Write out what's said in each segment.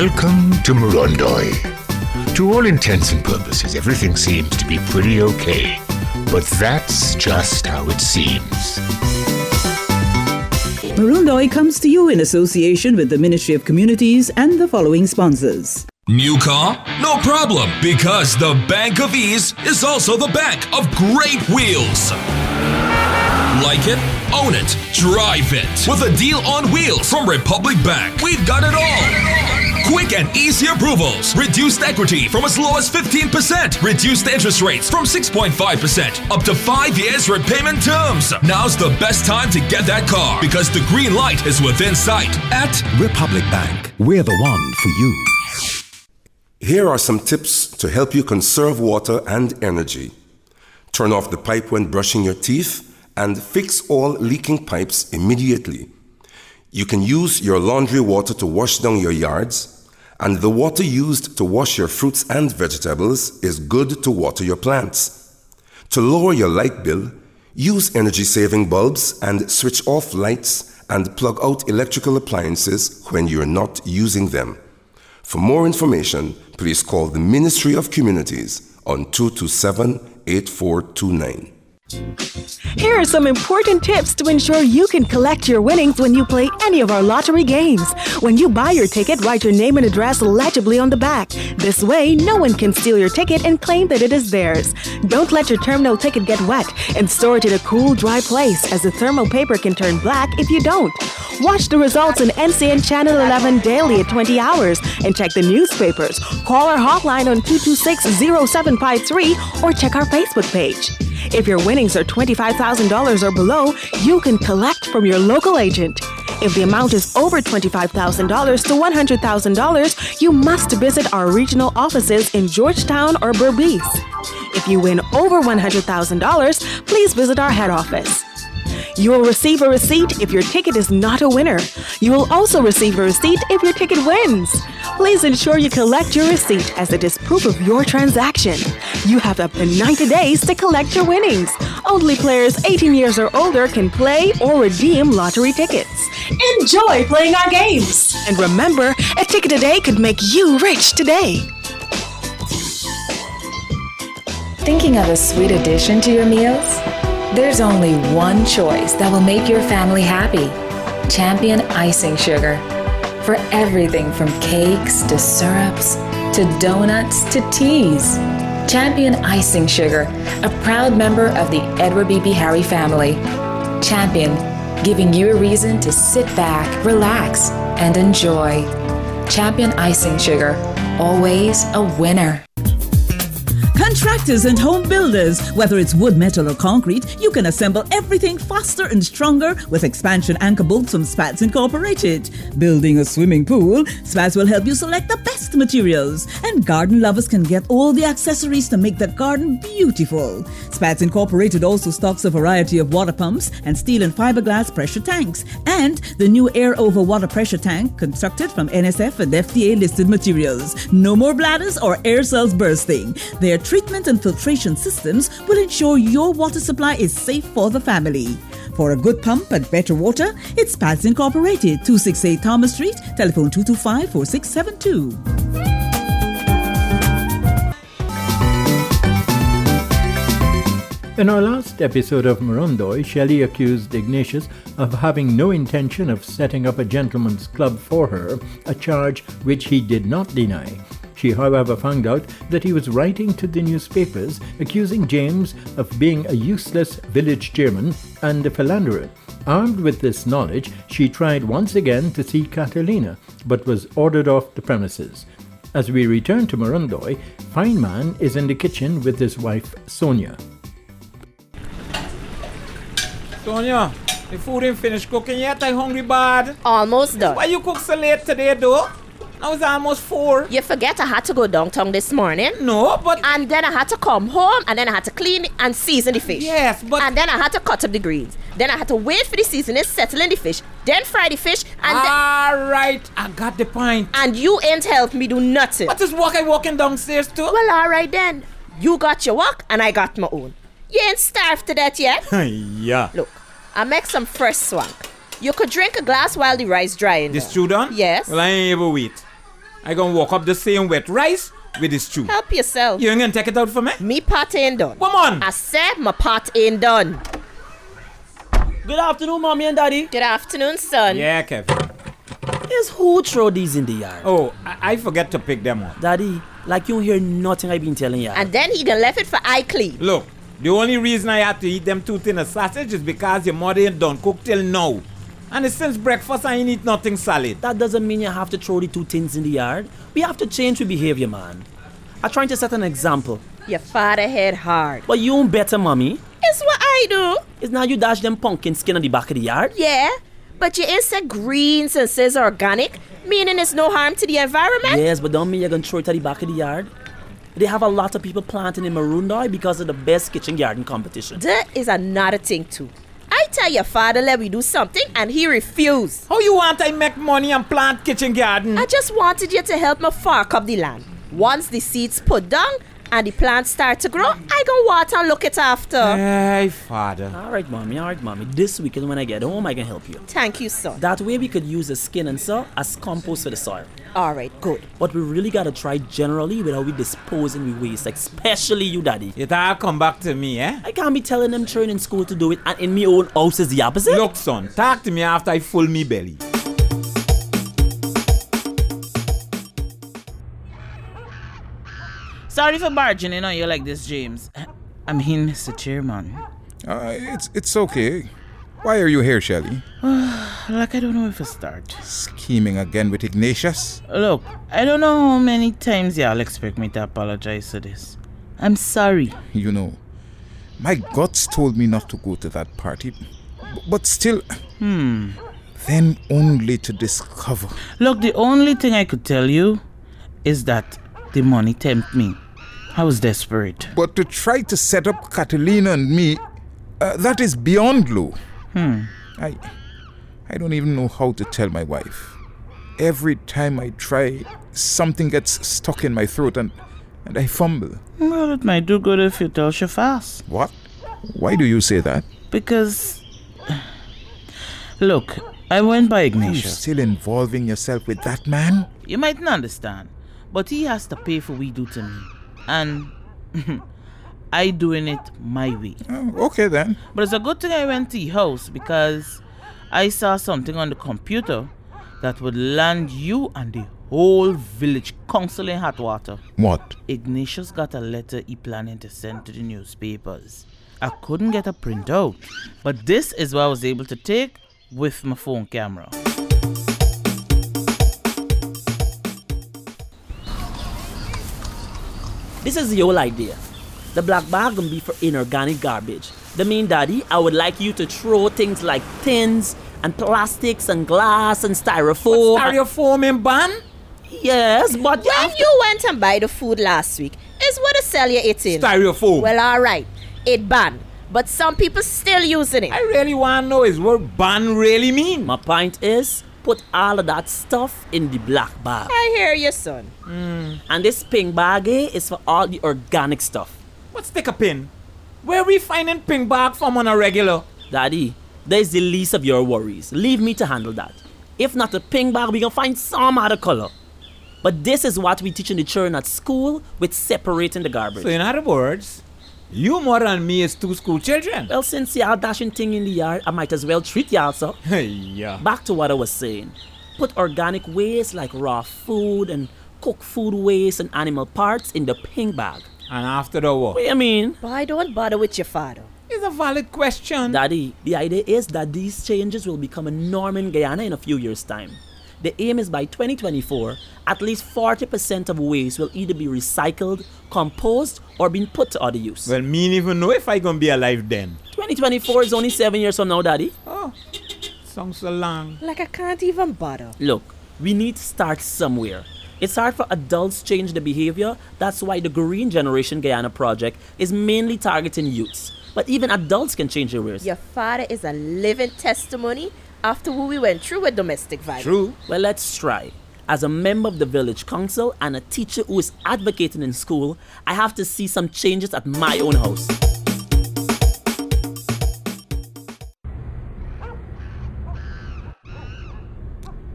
Welcome to Morondoi. To all intents and purposes, everything seems to be pretty okay. But that's just how it seems. Morondoi comes to you in association with the Ministry of Communities and the following sponsors. New car? No problem, because the Bank of Ease is also the bank of great wheels. Like it? Own it. Drive it. With a deal on wheels from Republic Bank. We've got it all. Quick and easy approvals. Reduced equity from as low as 15%. Reduced interest rates from 6.5%. Up to 5 years repayment terms. Now's the best time to get that car because the green light is within sight. At Republic Bank, we're the one for you. Here are some tips to help you conserve water and energy. Turn off the pipe when brushing your teeth and fix all leaking pipes immediately. You can use your laundry water to wash down your yards, and the water used to wash your fruits and vegetables is good to water your plants. To lower your light bill, use energy-saving bulbs and switch off lights and plug out electrical appliances when you're not using them. For more information, please call the Ministry of Communities on 227-8429. Here are some important tips to ensure you can collect your winnings when you play any of our lottery games. When you buy your ticket, write your name and address legibly on the back. This way, no one can steal your ticket and claim that it is theirs. Don't let your terminal ticket get wet and store it in a cool, dry place, as the thermal paper can turn black if you don't. Watch the results on NCN Channel 11 daily at 20 hours and check the newspapers. Call our hotline on 226-0753 or check our Facebook page. If your winnings are $25,000 or below, you can collect from your local agent. If the amount is over $25,000 to $100,000, you must visit our regional offices in Georgetown or Berbice. If you win over $100,000, please visit our head office. You will receive a receipt if your ticket is not a winner. You will also receive a receipt if your ticket wins. Please ensure you collect your receipt as it is proof of your transaction. You have up to 90 days to collect your winnings. Only players 18 years or older can play or redeem lottery tickets. Enjoy playing our games. And remember, a ticket a day could make you rich today. Thinking of a sweet addition to your meals? There's only one choice that will make your family happy. Champion Icing Sugar. For everything from cakes to syrups to donuts to teas. Champion Icing Sugar, a proud member of the Edward B.B. Harry family. Champion, giving you a reason to sit back, relax, and enjoy. Champion Icing Sugar, always a winner. Contractors and home builders, whether it's wood, metal or concrete, you can assemble everything faster and stronger with expansion anchor bolts from Spats Incorporated. Building a swimming pool, Spats will help you select the best materials. And garden lovers can get all the accessories to make the garden beautiful. Spats Incorporated also stocks a variety of water pumps and steel and fiberglass pressure tanks. And the new air over water pressure tank constructed from NSF and FDA listed materials. No more bladders or air cells bursting. Their treatment and filtration systems will ensure your water supply is safe for the family. For a good pump and better water, it's Spats Incorporated, 268 Thomas Street, telephone 225-4672. In our last episode of Morondoi, Shelley accused Ignatius of having no intention of setting up a gentleman's club for her, a charge which he did not deny. She, however, found out that he was writing to the newspapers accusing James of being a useless village chairman and a philanderer. Armed with this knowledge, she tried once again to see Catalina, but was ordered off the premises. As we return to Morondoi, Feynman is in the kitchen with his wife, Sonia. Sonia, the food ain't finished cooking yet. I'm hungry bad. Almost done. Why you cook so late today, though? Now it's almost 4. You forget I had to go downtown this morning? No, but... And then I had to come home, and then I had to clean and season the fish. Yes, but... And then I had to cut up the greens. Then I had to wait for the seasoning, settle in the fish, then fry the fish, and all right, I got the point. And you ain't helped me do nothing. What is work I walking downstairs too? Well, all right then. You got your work, and I got my own. You ain't starved to death yet? Yeah. Look, I make some fresh swank. You could drink a glass while the rice drying. This stew done? Yes. Well, I ain't able to wait. I gonna walk up the same wet rice with the stew. Help yourself. You ain't gonna take it out for me? Me part ain't done. Come on. I said my part ain't done. Good afternoon, mommy and daddy. Good afternoon, son. Yeah, Kevin. Is who throw these in the yard? Oh, I forget to pick them up. Daddy, like you hear nothing I been telling you. And then he done left it for I clean. Look, the only reason I had to eat them 2 tin of sausage is because your mother ain't done cook till now. And it's since breakfast I ain't eat nothing solid. That doesn't mean you have to throw the 2 tins in the yard. We have to change our behavior, man. I'm trying to set an example. Your father head hard. But you better, mommy. It's what I do. It's now you dash them pumpkin skin on the back of the yard. Yeah, but you ain't said greens and says organic, meaning it's no harm to the environment. Yes, but don't mean you're gonna throw it at the back of the yard. They have a lot of people planting in Marundoi because of the best kitchen garden competition. That is another thing too. I tell your father let we do something and he refused. How you want I make money and plant kitchen garden? I just wanted you to help me fork up the land. Once the seeds put down and the plants start to grow, I go water and look it after. Hey, father. All right, mommy. This weekend when I get home, I can help you. Thank you, son. That way we could use the skin and soil as compost for the soil. All right, good. But we really gotta try generally with how we disposing with waste, especially you, daddy. It all come back to me, eh? I can't be telling them children in school to do it and in my own house is the opposite. Look, son, talk to me after I full me belly. Sorry for barging in on you like this, James. I mean, Mr. Chairman. It's okay. Why are you here, Shelley? Like I don't know if to start. Scheming again with Ignatius? Look, I don't know how many times y'all expect me to apologize for this. I'm sorry. You know, my guts told me not to go to that party. But still... Then only to discover... Look, the only thing I could tell you is that the money tempted me. I was desperate. But to try to set up Catalina and me, that is beyond low. I don't even know how to tell my wife. Every time I try, something gets stuck in my throat and I fumble. Well, it might do good if you tell her fast. What? Why do you say that? Because... Look, I went by Ignatius. You're still involving yourself with that man? You mightn't understand, but he has to pay for what he do to me. And I doing it my way. Oh, okay then. But it's a good thing I went to your house because I saw something on the computer that would land you and the whole village council in hot water. What? Ignatius got a letter he planning to send to the newspapers. I couldn't get a printout, but this is what I was able to take with my phone camera. This is the whole idea. The black bag gonna be for inorganic garbage. The mean, daddy, I would like you to throw things like tins and plastics and glass and styrofoam. Styrofoam in ban? Yes, but when you went and buy the food last week, is what the sell you it in? Styrofoam. Well, alright, it banned, but some people still using it. I really want to know is what ban really mean. My point is, put all of that stuff in the black bag. I hear you, son. And this pink bag is for all the organic stuff. What's take a pin? Where we finding pink bag from on a regular? Daddy, there's the least of your worries. Leave me to handle that. If not a pink bag, we can find some other color. But this is what we teaching the children at school with separating the garbage. So in other words, you more than me is 2 school children. Well, since y'all dashing thing in the yard, I might as well treat y'all, so. Yeah. Back to what I was saying. Put organic waste like raw food and cooked food waste and animal parts in the pink bag. And after the what? What do you mean? Boy, don't bother with your father. It's a valid question. Daddy, the idea is that these changes will become a norm in Guyana in a few years' time. The aim is by 2024, at least 40% of waste will either be recycled, composed, or being put to other use. Well, me ain't even know if I gonna be alive then. 2024 is only 7 years from now, Daddy. Oh, sounds so long. Like I can't even bother. Look, we need to start somewhere. It's hard for adults to change the behavior. That's why the Green Generation Guyana project is mainly targeting youths. But even adults can change their ways. Your father is a living testimony after what we went through with domestic violence. True. Well, let's try. As a member of the village council and a teacher who is advocating in school, I have to see some changes at my own house.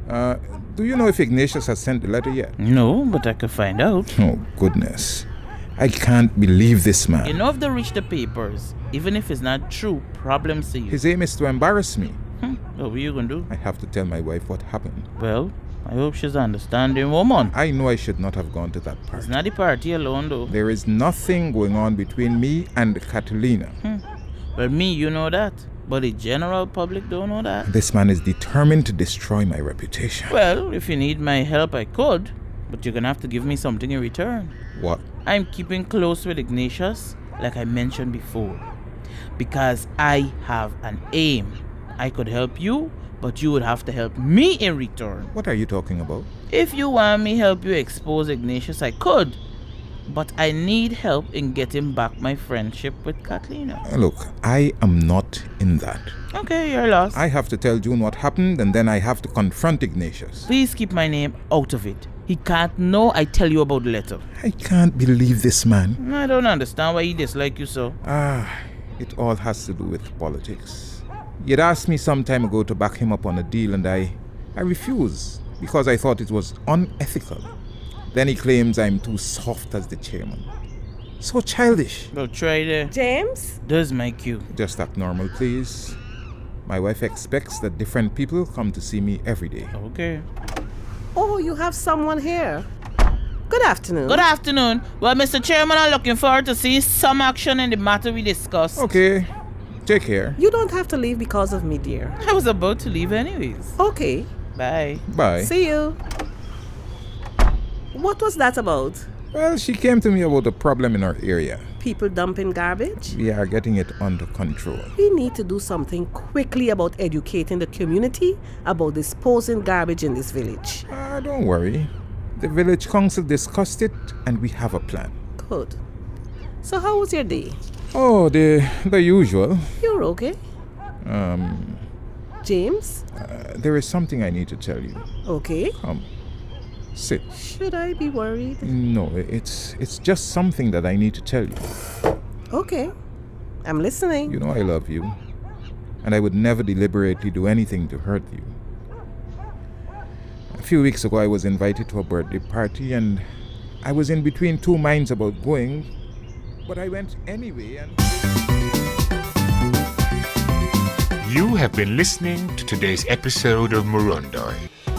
Do you know if Ignatius has sent the letter yet? No, but I could find out. Oh, goodness. I can't believe this man. You know, if they reach the papers, even if it's not true, problems to you. His aim is to embarrass me. What are you going to do? I have to tell my wife what happened. Well, I hope she's an understanding woman. I know I should not have gone to that party. It's not the party alone, though. There is nothing going on between me and Catalina. Well, me, you know that. But the general public don't know that. This man is determined to destroy my reputation. Well, if you need my help, I could. But you're going to have to give me something in return. What? I'm keeping close with Ignatius, like I mentioned before. Because I have an aim. I could help you, but you would have to help me in return. What are you talking about? If you want me help you expose Ignatius, I could. But I need help in getting back my friendship with Catalina. Look, I am not in that. Okay, you're lost. I have to tell June what happened, and then I have to confront Ignatius. Please keep my name out of it. He can't know I tell you about the letter. I can't believe this man. I don't understand why he dislikes you so. It all has to do with politics. He'd asked me some time ago to back him up on a deal, and I refused because I thought it was unethical. Then he claims I'm too soft as the chairman. So childish. Well, try there. James? There's my cue. Just act normal, please. My wife expects that different people come to see me every day. Okay. Oh, you have someone here. Good afternoon. Good afternoon. Well, Mr. Chairman, I'm looking forward to seeing some action in the matter we discussed. Okay. Take care. You don't have to leave because of me, dear. I was about to leave anyways. Okay. Bye. Bye. See you. What was that about? Well, she came to me about a problem in our area. People dumping garbage? We are getting it under control. We need to do something quickly about educating the community about disposing garbage in this village. Don't worry. The village council discussed it and we have a plan. Good. So how was your day? Oh, the usual. You're okay? James? There is something I need to tell you. Okay. Sit. Should I be worried? No, it's just something that I need to tell you. Okay. I'm listening. You know I love you. And I would never deliberately do anything to hurt you. A few weeks ago I was invited to a birthday party and I was in between two minds about going. But I went anyway and... You have been listening to today's episode of Murundoi.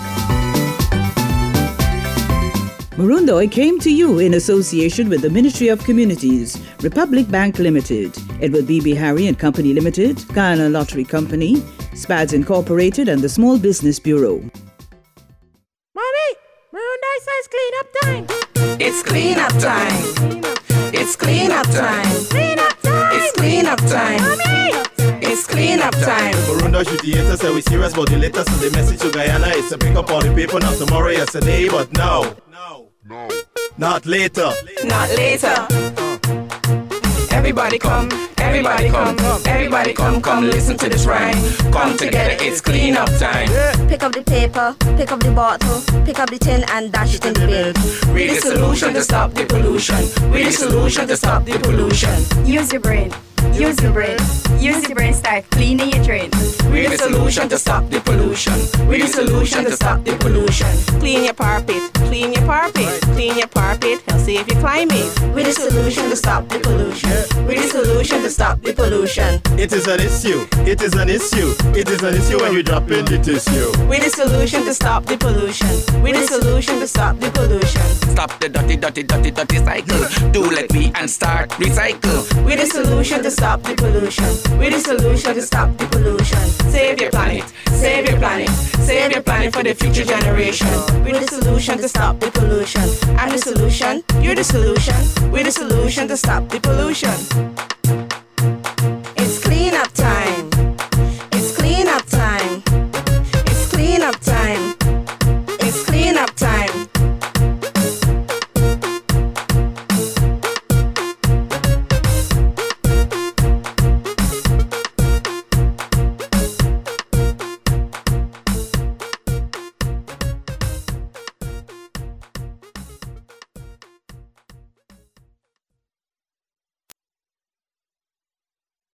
Murundoi came to you in association with the Ministry of Communities, Republic Bank Limited, Edward B.B. Harry and Company Limited, Guyana Lottery Company, SPADS Incorporated, and the Small Business Bureau. Mommy, Murundoi says clean up time. It's clean up time. It's clean up time. Clean up time. It's clean up time. Mommy. It's clean up time. Murundoi should theater say we serious about the latest and the message to Guyana is to pick up all the paper not tomorrow, yesterday, but now. No. Not later. Not later. Everybody come, everybody come, everybody come listen to this rhyme. Come together, it's clean up time. Pick up the paper, pick up the bottle, pick up the tin and dash it in the bin. Read the solution to stop the pollution. Read the solution to stop the pollution. Use your brain. Use your brain. Use your brain, start cleaning your drain. Read the solution to stop the pollution. Read the solution to stop the pollution. Clean your carpet, clean your carpet, clean your carpet, help save your climate. Read the solution to stop the pollution. Read the solution to stop the pollution. It is an issue. It is an issue. It is an issue when you drop in the tissue. Read the solution to stop the pollution. Read the solution to stop the pollution. Stop the dirty cycle. Do like me and start recycle. Read the solution to stop the pollution. Read the solution to stop the pollution. Save your planet. Save your planet. Save your planet for the future generation. Read the solution to stop the pollution. I'm the solution. You're the solution. We're the solution to stop the pollution.